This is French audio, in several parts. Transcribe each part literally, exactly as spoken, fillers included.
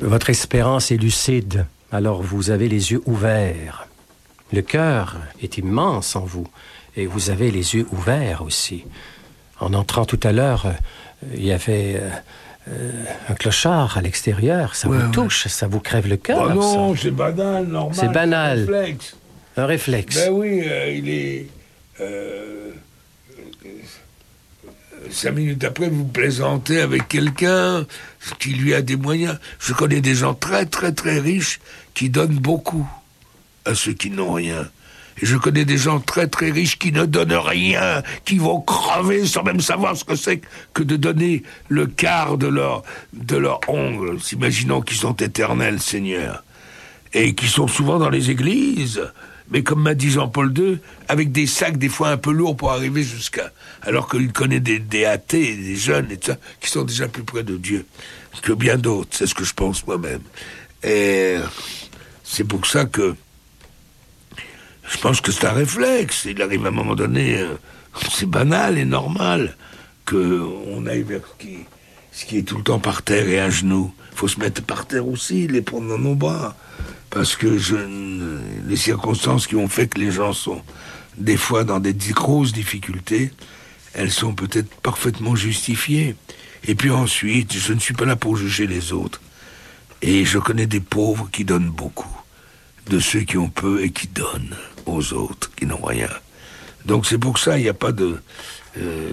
Votre espérance est lucide, alors vous avez les yeux ouverts. Le cœur est immense en vous, et vous avez les yeux ouverts aussi. En entrant tout à l'heure, euh, il y avait euh, euh, un clochard à l'extérieur. Ça ouais, vous ouais. touche, ça vous crève le cœur. Bah non, ça. c'est banal, normal. C'est banal. Un réflexe. Un réflexe. Ben oui, euh, il est... Euh, cinq minutes après, vous plaisantez avec quelqu'un qui lui a des moyens. Je connais des gens très, très, très riches qui donnent beaucoup à ceux qui n'ont rien. Et je connais des gens très, très riches qui ne donnent rien, qui vont crever sans même savoir ce que c'est que de donner le quart de leur, de leur ongle, s'imaginant qu'ils sont éternels, Seigneur. Et qui sont souvent dans les églises, mais comme m'a dit Jean-Paul deux, avec des sacs des fois un peu lourds pour arriver jusqu'à... Alors qu'il connaît des, des athées, des jeunes et tout ça, qui sont déjà plus près de Dieu que bien d'autres, c'est ce que je pense moi-même. Et c'est pour ça que je pense que c'est un réflexe. Il arrive à un moment donné, euh, c'est banal et normal qu'on aille vers ce qui, ce qui est tout le temps par terre et à genoux. Il faut se mettre par terre aussi, les prendre dans nos bras. Parce que je, les circonstances qui ont fait que les gens sont des fois dans des grosses difficultés, elles sont peut-être parfaitement justifiées. Et puis ensuite, je ne suis pas là pour juger les autres. Et je connais des pauvres qui donnent beaucoup, de ceux qui ont peu et qui donnent aux autres, qui n'ont rien. Donc c'est pour ça, il n'y a pas de... Euh,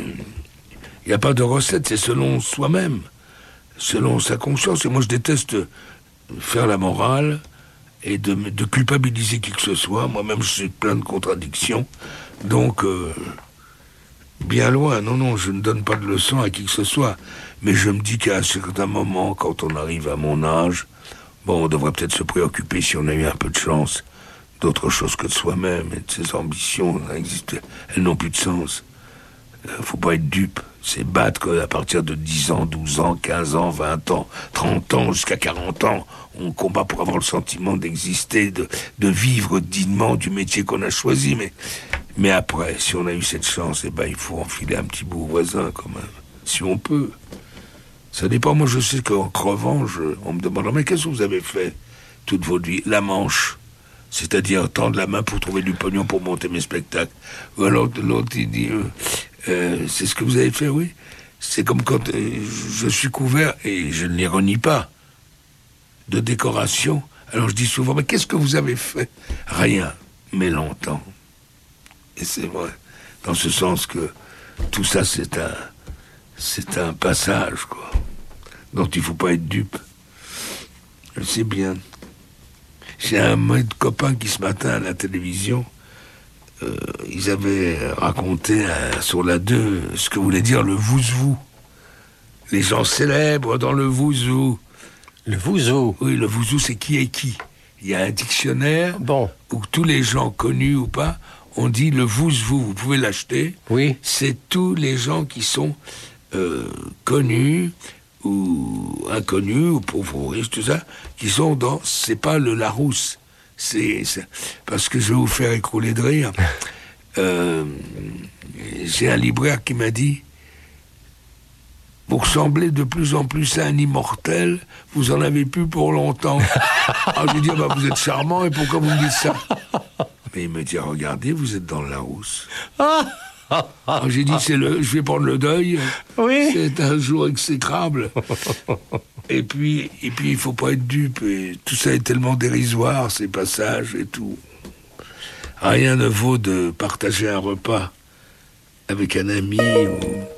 il n'y a pas de recette, c'est selon soi-même, selon sa conscience. Et moi, je déteste faire la morale et de, de culpabiliser qui que ce soit. Moi-même, je suis plein de contradictions. Donc, euh, bien loin. Non, non, je ne donne pas de leçons à qui que ce soit. Mais je me dis qu'à un certain moment, quand on arrive à mon âge, bon, on devrait peut-être se préoccuper, si on a eu un peu de chance, d'autre chose que de soi-même et de ses ambitions. Elles n'ont plus de sens. Euh, faut pas être dupe. C'est battre qu'à partir de dix ans, douze ans, quinze ans, vingt ans, trente ans, jusqu'à quarante ans, on combat pour avoir le sentiment d'exister, de, de vivre dignement du métier qu'on a choisi. Mais, mais après, si on a eu cette chance, eh ben, il faut enfiler un petit bout au voisin, quand même. Si on peut. Ça dépend. Moi, je sais qu'en crevant, je, on me demande, mais qu'est-ce que vous avez fait toute votre vie? La manche. C'est-à-dire tendre la main pour trouver du pognon pour monter mes spectacles. Ou alors l'autre, il dit... Euh, Euh, c'est ce que vous avez fait, oui. C'est comme quand euh, je suis couvert, et je ne les renie pas, de décoration. Alors je dis souvent, mais qu'est-ce que vous avez fait? Rien, mais longtemps. Et c'est vrai, dans ce sens que tout ça, c'est un, c'est un passage, quoi, dont il ne faut pas être dupe. Je sais bien. J'ai un copain qui, ce matin, à la télévision, Euh, ils avaient raconté euh, sur la deux ce que voulait dire le vouzou. Les gens célèbres dans le vouzou. Le vouzou? Oui, le vouzou, c'est qui est qui. Il y a un dictionnaire bon. où tous les gens connus ou pas, on dit le vouzou, vous pouvez l'acheter. Oui. C'est tous les gens qui sont euh, connus ou inconnus ou pauvres ou riches, tout ça, qui sont dans, c'est pas le Larousse. C'est, c'est parce que je vais vous faire écrouler de rire. Euh, j'ai un libraire qui m'a dit, vous ressemblez de plus en plus à un immortel, vous en avez plus pour longtemps. Alors je lui dis, ah bah, vous êtes charmant, et pourquoi vous me dites ça? Mais il me dit, regardez, vous êtes dans le Larousse. Alors j'ai dit, c'est le, je vais prendre le deuil. Oui. C'est un jour exécrable. Et puis, et puis, il faut pas être dupe. Et tout ça est tellement dérisoire, ces passages et tout. Rien ne vaut de partager un repas avec un ami. Ou...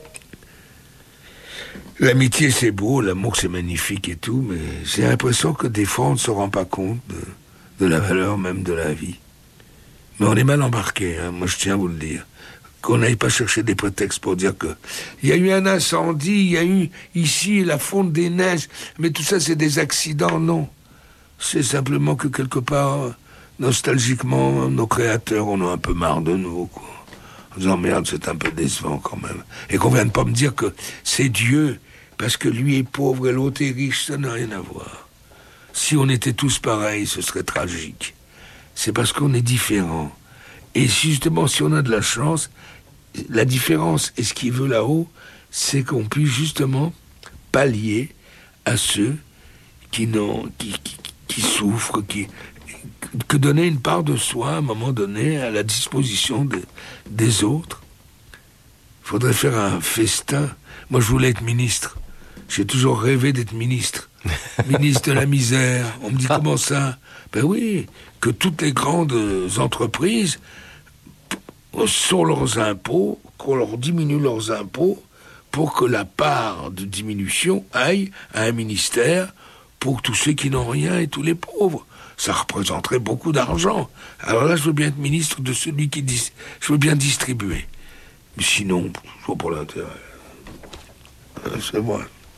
L'amitié, c'est beau, l'amour, c'est magnifique et tout, mais j'ai l'impression que des fois, on ne se rend pas compte de, de la valeur même de la vie. Mais on est mal embarqué, hein, moi je tiens à vous le dire. Qu'on n'aille pas chercher des prétextes pour dire que il y a eu un incendie, il y a eu ici la fonte des neiges, mais tout ça c'est des accidents, non. C'est simplement que quelque part, nostalgiquement, nos créateurs en ont un peu marre de nous, quoi. En disant merde, c'est un peu décevant quand même. Et qu'on vienne pas me dire que c'est Dieu, parce que lui est pauvre et l'autre est riche, ça n'a rien à voir. Si on était tous pareils, ce serait tragique. C'est parce qu'on est différents. Et justement, si on a de la chance, la différence, et ce qu'il veut là-haut, c'est qu'on puisse justement pallier à ceux qui, n'ont, qui, qui, qui souffrent, qui, que donner une part de soi, à un moment donné, à la disposition de, des autres. Il faudrait faire un festin. Moi, je voulais être ministre. J'ai toujours rêvé d'être ministre. Ministre de la misère. On me dit, comment ça? Ben oui, que toutes les grandes entreprises, sur leurs impôts, qu'on leur diminue leurs impôts, pour que la part de diminution aille à un ministère pour tous ceux qui n'ont rien et tous les pauvres. Ça représenterait beaucoup d'argent. Alors là, je veux bien être ministre de celui qui dit... Je veux bien distribuer. Mais sinon, je vois pas l'intérêt. C'est moi.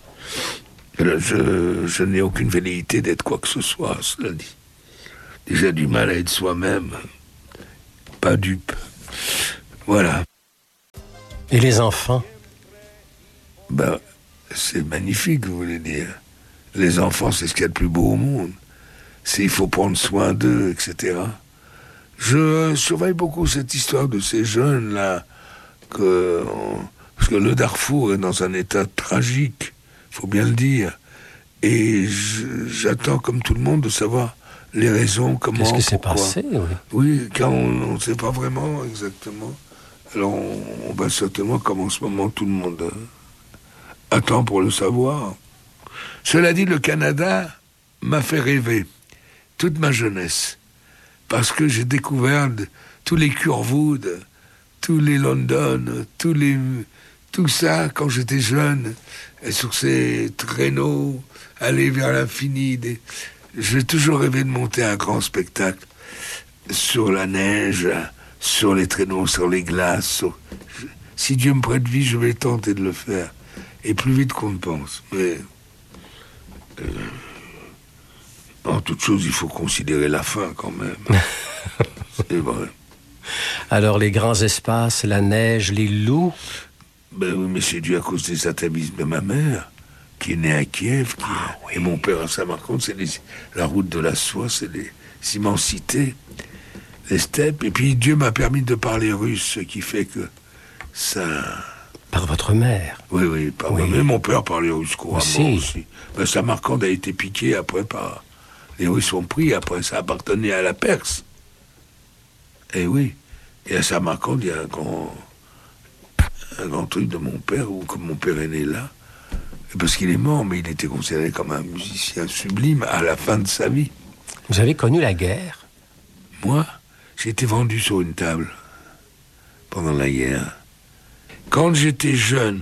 Je, je n'ai aucune velléité d'être quoi que ce soit, cela dit. Déjà du mal à être soi-même. Pas dupe. Voilà. Et les enfants? Ben, c'est magnifique, vous voulez dire. Les enfants, c'est ce qu'il y a de plus beau au monde. C'est, il faut prendre soin d'eux, et cetera. Je surveille beaucoup cette histoire de ces jeunes-là, que, parce que le Darfour est dans un état tragique, il faut bien le dire. Et je, j'attends, comme tout le monde, de savoir les raisons, comment, Qu'est-ce qui s'est pourquoi. passé, oui. Oui, car on ne sait pas vraiment exactement. Alors, on, on va certainement, comme en ce moment, tout le monde euh, attend pour le savoir. Cela dit, le Canada m'a fait rêver toute ma jeunesse, parce que j'ai découvert de, tous les Curwood, tous les London, tous les, tout ça quand j'étais jeune, et sur ces traîneaux, aller vers l'infini. Des, j'ai toujours rêvé de monter un grand spectacle sur la neige, sur les traîneaux, sur les glaces. Sur, je, si Dieu me prête vie, je vais tenter de le faire, et plus vite qu'on ne pense. Mais euh, en toute chose, il faut considérer la fin quand même. C'est vrai. Alors les grands espaces, la neige, les loups? Ben oui, mais c'est dû à cause des atavismes de ma mère, qui est née à Kiev, qui ah, est... oui. Et mon père à Samarcande, c'est les... la route de la soie, c'est les immensités, les steppes. Et puis Dieu m'a permis de parler russe, ce qui fait que ça... Par votre mère? Oui, oui, par oui. moi. Mais mon père parlait russe couramment aussi. aussi. Ben, Samarcande a été piqué après par... Les Russes ont pris, après ça appartenait à la Perse. Et oui. Et à Samarcande, il y a un grand, un grand truc de mon père, où comme mon père est né là, parce qu'il est mort, mais il était considéré comme un musicien sublime à la fin de sa vie. Vous avez connu la guerre? Moi, j'ai été vendu sur une table pendant la guerre. Quand j'étais jeune,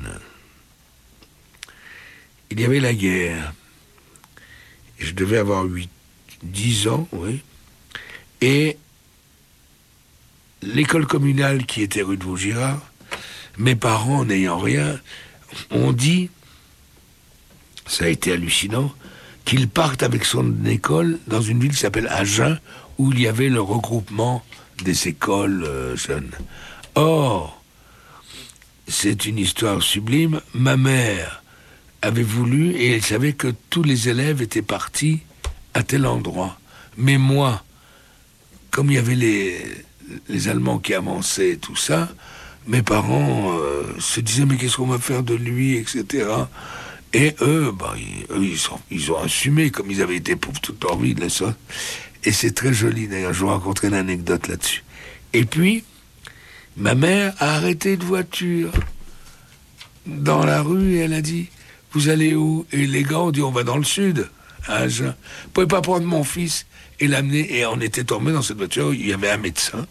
il y avait la guerre. Et je devais avoir huit, dix ans, oui. Et l'école communale qui était rue de Vaugirard, mes parents n'ayant rien, ont dit, ça a été hallucinant, qu'ils partent avec son école dans une ville qui s'appelle Agen, où il y avait le regroupement des écoles euh, jeunes. Or, c'est une histoire sublime. Ma mère avait voulu, et elle savait que tous les élèves étaient partis à tel endroit. Mais moi, comme il y avait les, les Allemands qui avançaient et tout ça, mes parents euh, se disaient, mais qu'est-ce qu'on va faire de lui, et cetera. Et eux, bah, ils, eux ils, sont, ils ont assumé, comme ils avaient été pauvres toute leur vie, de la sorte. Et c'est très joli, d'ailleurs, je vous raconterai une anecdote là-dessus. Et puis, ma mère a arrêté de voiture dans la rue, et elle a dit, vous allez où? Et les gars ont dit, on va dans le sud, à Agen. Vous pouvez pas prendre mon fils et l'amener. Et on était tombé dans cette voiture, il y avait un médecin,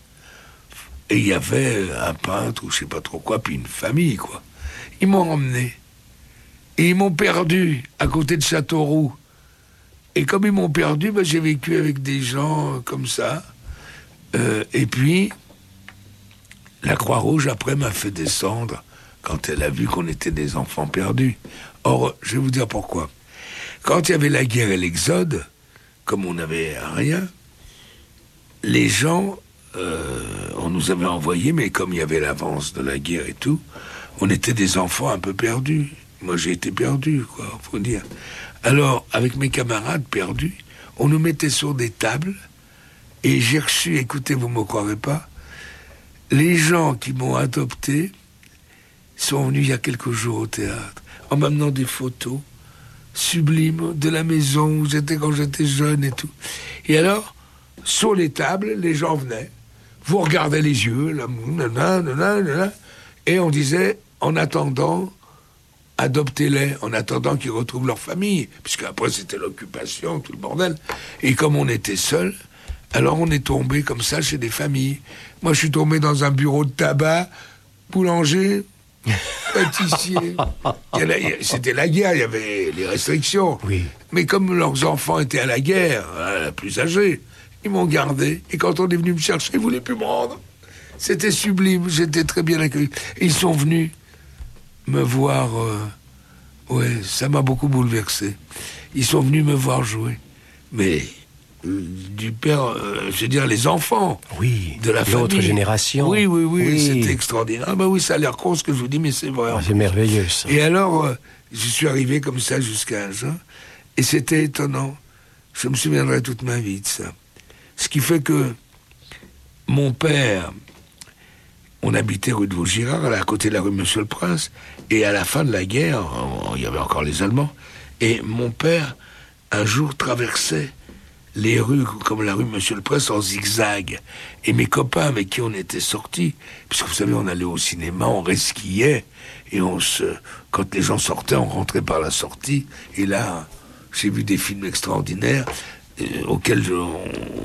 et il y avait un peintre, ou je sais pas trop quoi, puis une famille, quoi. Ils m'ont emmené. Et ils m'ont perdu à côté de Châteauroux. Et comme ils m'ont perdu, ben, j'ai vécu avec des gens comme ça. Euh, et puis, la Croix-Rouge, après, m'a fait descendre quand elle a vu qu'on était des enfants perdus. Or, je vais vous dire pourquoi. Quand il y avait la guerre et l'exode, comme on n'avait rien, les gens, euh, on nous avait envoyés, mais comme il y avait l'avance de la guerre et tout, on était des enfants un peu perdus. Moi, j'ai été perdu, quoi, faut dire. Alors, avec mes camarades perdus, on nous mettait sur des tables, et j'ai reçu, écoutez, vous me croirez pas, les gens qui m'ont adopté sont venus il y a quelques jours au théâtre, en m'amenant des photos. sublime de la maison où j'étais quand j'étais jeune et tout. Et alors, sur les tables, les gens venaient, vous regardez les yeux, là, nanana, nanana, nanana, et on disait, en attendant, adoptez-les, en attendant qu'ils retrouvent leur famille, puisque après c'était l'occupation, tout le bordel. Et comme on était seuls, alors on est tombé comme ça chez des familles. Moi, je suis tombé dans un bureau de tabac, boulanger, pâtissier. C'était la guerre, il y avait les restrictions. Oui. Mais comme leurs enfants étaient à la guerre, la plus âgée, ils m'ont gardé. Et quand on est venu me chercher, ils ne voulaient plus me rendre. C'était sublime, j'étais très bien accueilli. Ils sont venus me voir... Euh, ouais, ça m'a beaucoup bouleversé. Ils sont venus me voir jouer. Mais... du père, euh, je veux dire, les enfants oui, de la famille. L'autre génération. Oui, oui, oui, oui. c'était extraordinaire. Ah bah oui, ça a l'air con ce que je vous dis, mais c'est vrai. Ah, c'est merveilleux, ça. Et alors, euh, je suis arrivé comme ça jusqu'à un jour, et c'était étonnant. Je me souviendrai toute ma vie de ça. Ce qui fait que mon père, on habitait rue de Vaugirard, à côté de la rue Monsieur le Prince, et à la fin de la guerre, il y avait encore les Allemands, et mon père, un jour, traversait les rues, comme la rue Monsieur le Prince, en zigzag. Et mes copains avec qui on était sortis, puisque vous savez, on allait au cinéma, on resquillait, et on se... quand les gens sortaient, on rentrait par la sortie, et là, j'ai vu des films extraordinaires, euh, auxquels je, on,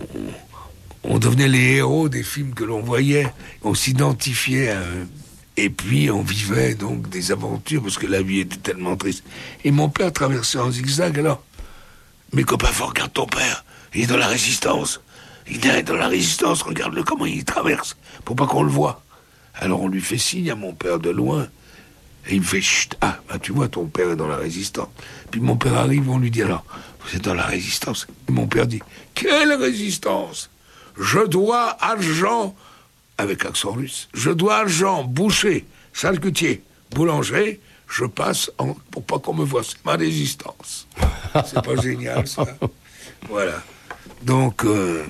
on devenait les héros des films que l'on voyait, on s'identifiait à eux. Et puis, on vivait donc des aventures, parce que la vie était tellement triste. Et mon père traversait en zigzag, alors... Mes copains font, regarde ton père, il est dans la résistance. Il est dans la résistance, regarde-le comment il traverse, pour pas qu'on le voie. Alors on lui fait signe à mon père de loin, et il me fait chut, ah, bah tu vois, ton père est dans la résistance. Puis mon père arrive, on lui dit alors, vous êtes dans la résistance. Et mon père dit, quelle résistance? Je dois à Jean, avec accent russe, je dois à Jean, boucher, charcutier, boulanger, je passe en, pour pas qu'on me voie, c'est ma résistance. C'est pas génial, ça? Voilà. Donc, euh,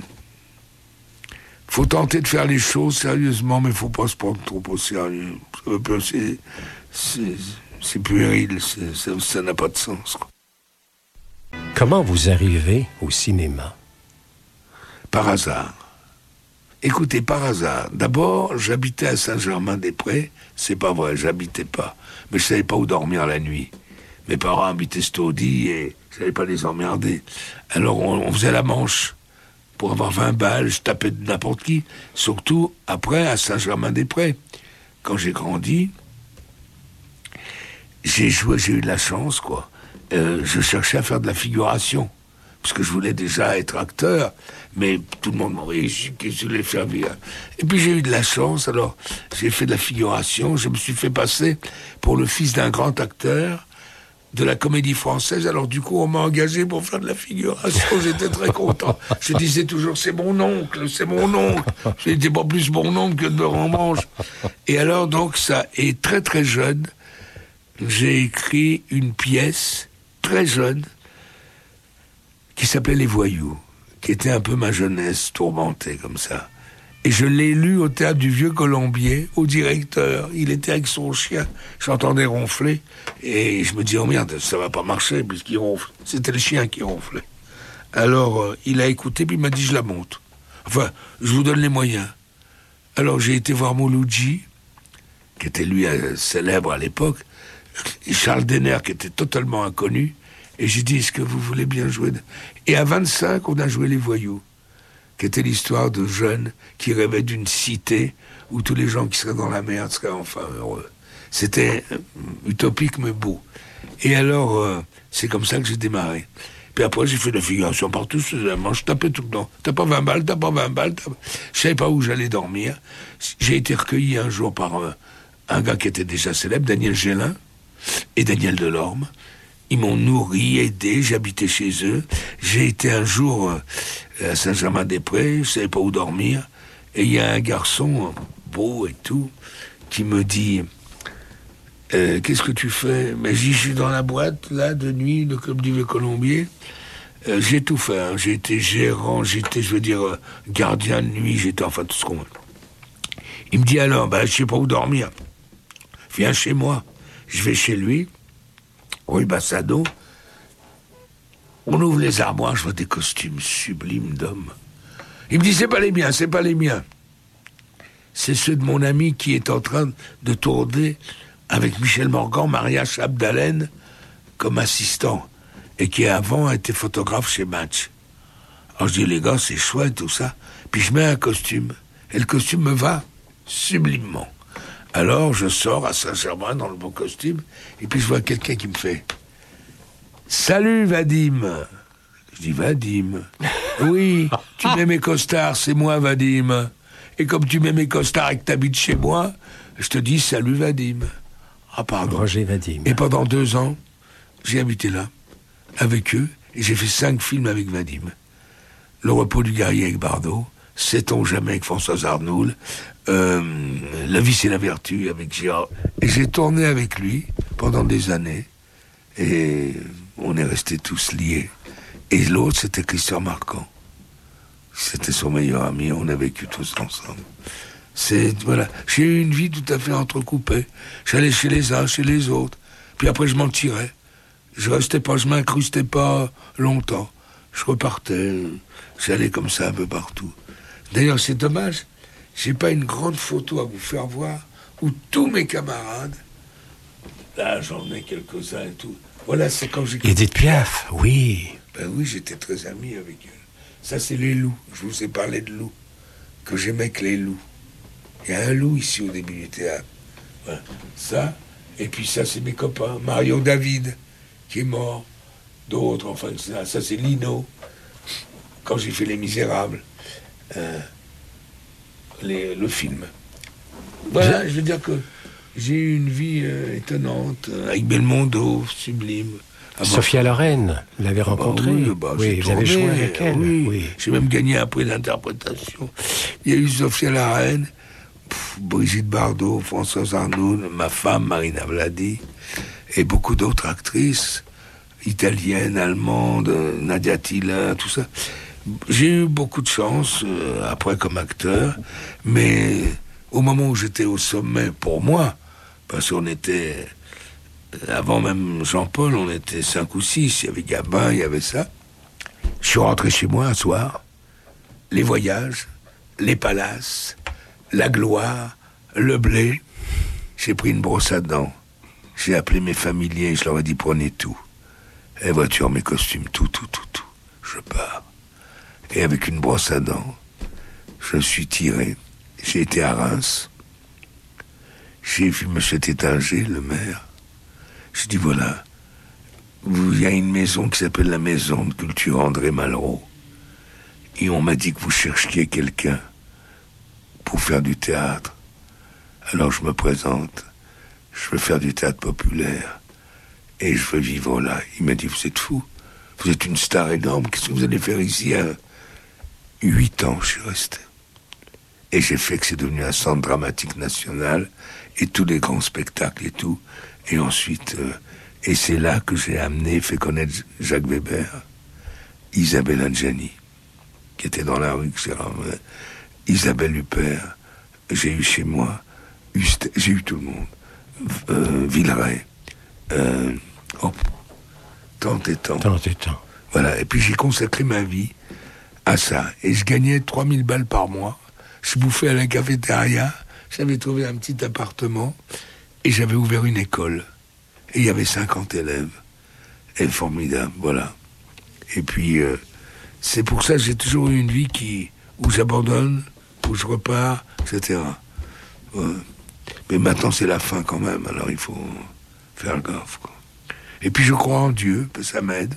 faut tenter de faire les choses sérieusement, mais faut pas se prendre trop au sérieux. C'est, c'est, c'est puéril, c'est, ça, ça n'a pas de sens, quoi. Comment vous arrivez au cinéma? Par hasard. Écoutez, par hasard. D'abord, j'habitais à Saint-Germain-des-Prés. C'est pas vrai, j'habitais pas. Mais je savais pas où dormir la nuit. Mes parents habitaient Staudy et je savais pas les emmerder. Alors on, on faisait la manche. Pour avoir vingt balles, je tapais de n'importe qui. Surtout après à Saint-Germain-des-Prés. Quand j'ai grandi, j'ai joué, j'ai eu de la chance, quoi. Euh, je cherchais à faire de la figuration. Parce que je voulais déjà être acteur, mais tout le monde m'aurait dit que je voulais faire bien. Et puis j'ai eu de la chance, alors j'ai fait de la figuration, je me suis fait passer pour le fils d'un grand acteur de la Comédie Française, alors du coup on m'a engagé pour faire de la figuration, j'étais très content. Je disais toujours, c'est mon oncle, c'est mon oncle. J'étais pas plus mon oncle que de beurre en manche. Et alors donc ça, et très très jeune, j'ai écrit une pièce, très jeune, qui s'appelait Les Voyous, qui était un peu ma jeunesse tourmentée comme ça. Et je l'ai lu au théâtre du Vieux Colombier, au directeur. Il était avec son chien. J'entendais ronfler. Et je me dis, oh merde, ça va pas marcher puisqu'il ronfle. C'était le chien qui ronflait. Alors, euh, il a écouté, puis il m'a dit, je la monte. Enfin, je vous donne les moyens. Alors, j'ai été voir Mouloudji, qui était lui euh, célèbre à l'époque, et Charles Denner, qui était totalement inconnu. Et j'ai dit, est-ce que vous voulez bien jouer de... Et à vingt-cinq, on a joué Les Voyous, qui était l'histoire de jeunes qui rêvaient d'une cité où tous les gens qui seraient dans la merde seraient enfin heureux. C'était utopique mais beau. Et alors, euh, c'est comme ça que j'ai démarré. Puis après, j'ai fait de la figuration partout, je tapais tout le temps. T'as pas vingt balles, t'as pas vingt balles. T'as... Je savais pas où j'allais dormir. J'ai été recueilli un jour par un, un gars qui était déjà célèbre, Daniel Gélin et Daniel Delorme. Ils m'ont nourri, aidé, j'habitais chez eux. J'ai été un jour euh, à Saint-Germain-des-Prés, je savais pas où dormir. Et il y a un garçon, beau et tout, qui me dit euh, « Qu'est-ce que tu fais ?» Mais j'y suis dans la boîte, là, de nuit, le club du Vieux Colombier. Euh, j'ai tout fait, hein. J'ai été gérant, j'étais, je veux dire, euh, gardien de nuit, j'étais, enfin, tout ce qu'on veut. Il me dit alors, ben, je sais pas où dormir. Viens chez moi. Je vais chez lui. Rue Bassado, On ouvre les armoires, je vois des costumes sublimes d'hommes. Il me dit, c'est pas les miens, c'est pas les miens. C'est ceux de mon ami qui est en train de tourner avec Michel Morgan, Maria Chapdelaine, comme assistant, et qui avant a été photographe chez Match. Alors je dis, les gars, c'est chouette, tout ça. Puis je mets un costume, et le costume me va sublimement. Alors je sors à Saint-Germain dans le beau costume, et puis je vois quelqu'un qui me fait « Salut Vadim !» Je dis « Vadim ?» « Oui, tu mets mes costards, c'est moi Vadim. Et comme tu mets mes costards et que t'habites chez moi, je te dis « Salut Vadim !» Ah pardon. Roger Vadim. Et pendant deux ans, j'ai habité là, avec eux, et j'ai fait cinq films avec Vadim. Le repos du guerrier avec Bardot, Sait-on jamais avec Françoise Arnoul, euh, La vie c'est la vertu avec Girard. Et j'ai tourné avec lui pendant des années, et on est restés tous liés. Et l'autre, c'était Christian Marquand. C'était son meilleur ami, on a vécu tous ensemble. C'est, voilà, j'ai eu une vie tout à fait entrecoupée. J'allais chez les uns, chez les autres. Puis après, je m'en tirais. Je restais pas, je m'incrustais pas longtemps. Je repartais, j'allais comme ça un peu partout. D'ailleurs, c'est dommage, j'ai pas une grande photo à vous faire voir où tous mes camarades, là, j'en ai quelques-uns et tout. Voilà, c'est quand j'ai... Édith Piaf, oui. Ben oui, j'étais très ami avec elle. Ça, c'est les loups. Je vous ai parlé de loups. Que j'aimais que les loups. Il y a un loup ici au début du théâtre. Voilà. Ça, et puis ça, c'est mes copains. Mario David, qui est mort. D'autres, enfin, ça, ça c'est Lino. Quand j'ai fait Les Misérables. Euh, les, le film. Voilà, je veux dire que j'ai eu une vie euh, étonnante, avec Belmondo, sublime. Ah, Sophia bon. Loren, vous l'avez rencontrée. Bah oui, bah, oui vous tourné, avez joué avec elle. Oui. Oui. J'ai même gagné un prix d'interprétation. Il y a eu Sophia Loren, pff, Brigitte Bardot, Françoise Arnoul, ma femme Marina Vladi, et beaucoup d'autres actrices, italiennes, allemandes, Nadia Tilla, tout ça. J'ai eu beaucoup de chance, euh, après comme acteur, mais au moment où j'étais au sommet, pour moi, parce qu'on était... Avant même Jean-Paul, on était cinq ou six. Il y avait Gabin, il y avait ça. Je suis rentré chez moi un soir. Les voyages, les palaces, la gloire, le blé. J'ai pris une brosse à dents. J'ai appelé mes familiers et je leur ai dit prenez tout. Les voitures, mes costumes, tout, tout, tout, tout. Je pars. Et avec une brosse à dents, je suis tiré. J'ai été à Reims. J'ai vu M. Tétinger, le maire. Je dis, voilà, il y a une maison qui s'appelle la Maison de Culture André Malraux. Et on m'a dit que vous cherchiez quelqu'un pour faire du théâtre. Alors je me présente, je veux faire du théâtre populaire. Et je veux vivre là. Il m'a dit, vous êtes fou, vous êtes une star énorme, qu'est-ce que vous allez faire ici? À huit ans, je suis resté. Et j'ai fait que c'est devenu un centre dramatique national, et tous les grands spectacles et tout. Et ensuite, euh, et c'est là que j'ai amené, fait connaître Jacques Weber, Isabelle Adjani, qui était dans la rue, que j'ai ramené, Isabelle Huppert, j'ai eu chez moi,Ust- j'ai eu tout le monde, euh, Villeray, euh, oh, tant et tant. Tant et tant. Voilà, et puis j'ai consacré ma vie à ça, et je gagnais trois mille balles par mois, je bouffais à la cafétéria, j'avais trouvé un petit appartement, et j'avais ouvert une école. Et il y avait cinquante élèves. Et formidable, voilà. Et puis, euh, c'est pour ça que j'ai toujours eu une vie qui, où j'abandonne, où je repars, et cetera. Ouais. Mais maintenant, c'est la fin quand même, alors il faut faire gaffe, quoi. Et puis, je crois en Dieu, ça m'aide.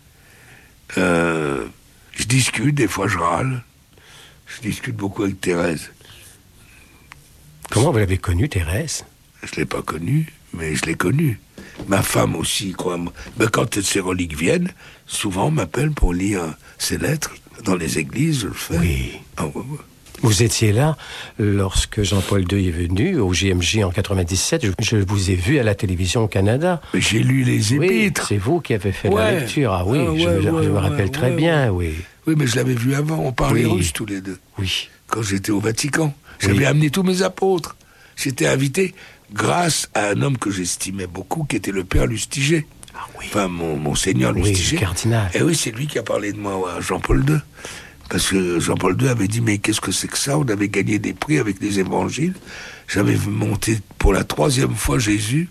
Euh, je discute, des fois je râle. Je discute beaucoup avec Thérèse. Comment vous l'avez connue, Thérèse? Je ne l'ai pas connue, mais je l'ai connue. Ma femme aussi, quoi. Ben, quand ces reliques viennent, souvent on m'appelle pour lire ces lettres. Dans les églises, je le fais. Oui. Ah, ouais, ouais. Vous étiez là lorsque Jean-Paul deux est venu au J M J en quatre-vingt-dix-sept. Je, je vous ai vu à la télévision au Canada. Mais j'ai lu les épîtres. Oui, c'est vous qui avez fait ouais. la lecture. Ah oui, ah, ouais, je, me, ouais, je me rappelle ouais, très ouais, bien, oui. Oui, mais je l'avais vu avant. On parlait oui. russe tous les deux. Oui. Quand j'étais au Vatican. J'avais oui. amené tous mes apôtres. J'étais invité grâce à un homme que j'estimais beaucoup, qui était le père Lustiger. Ah oui. Enfin, mon, Monseigneur Oui, Lustiger. le cardinal. Et oui, c'est lui qui a parlé de moi à Jean-Paul deux. Parce que Jean-Paul deux avait dit, mais qu'est-ce que c'est que ça? On avait gagné des prix avec les évangiles. J'avais monté pour la troisième fois Jésus.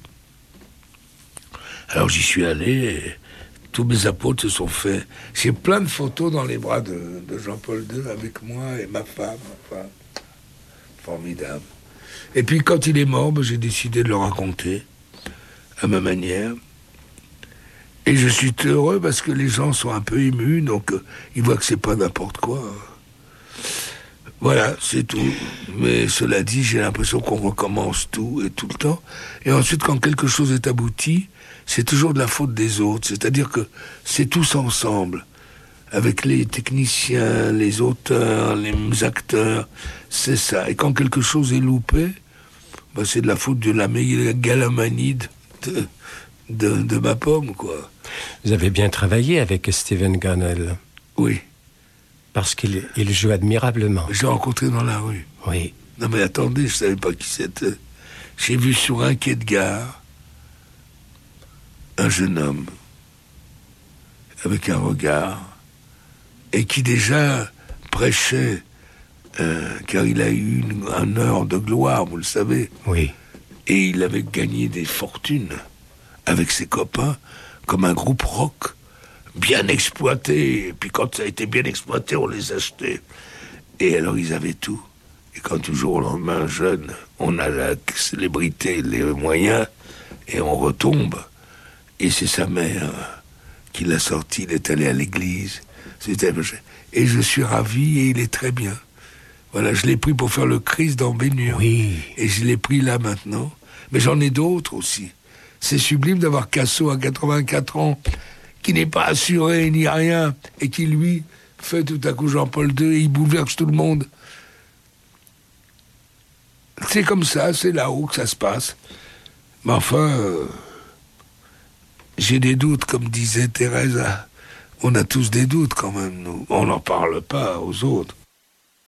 Alors j'y suis allé, et tous mes apôtres se sont faits. J'ai plein de photos dans les bras de, de Jean-Paul deux avec moi et ma femme. Enfin, formidable. Et puis quand il est mort, ben, j'ai décidé de le raconter à ma manière. Et je suis heureux parce que les gens sont un peu émus, donc euh, ils voient que c'est pas n'importe quoi. Voilà, c'est tout. Mais cela dit, j'ai l'impression qu'on recommence tout et tout le temps. Et ensuite, quand quelque chose est abouti, c'est toujours de la faute des autres. C'est-à-dire que c'est tous ensemble, avec les techniciens, les auteurs, les acteurs, c'est ça. Et quand quelque chose est loupé, bah c'est de la faute de la mégalomanie de, de, de ma pomme, quoi. Vous avez bien travaillé avec Stephen Gunnell. Oui. Parce qu'il il joue admirablement. Je l'ai rencontré dans la rue. Oui. Non mais attendez, je savais pas qui c'était. J'ai vu sur un quai de gare un jeune homme avec un regard et qui déjà prêchait, euh, car il a eu une, un heure de gloire, vous le savez. Oui. Et il avait gagné des fortunes avec ses copains, comme un groupe rock, bien exploité. Et puis quand ça a été bien exploité, on les achetait. Et alors ils avaient tout. Et quand du jour au lendemain, jeune, on a la célébrité, les moyens, et on retombe. Et c'est sa mère qui l'a sorti, il est allé à l'église. C'était... Et je suis ravi, et il est très bien. Voilà, je l'ai pris pour faire le Christ dans Bénure. Oui. Et je l'ai pris là maintenant. Mais j'en ai d'autres aussi. C'est sublime d'avoir Casso à quatre-vingt-quatre ans, qui n'est pas assuré ni rien, et qui, lui, fait tout à coup Jean-Paul deux, et il bouleverse tout le monde. C'est comme ça, c'est là-haut que ça se passe. Mais enfin, euh, j'ai des doutes, comme disait Thérèse. On a tous des doutes quand même, nous. On n'en parle pas aux autres.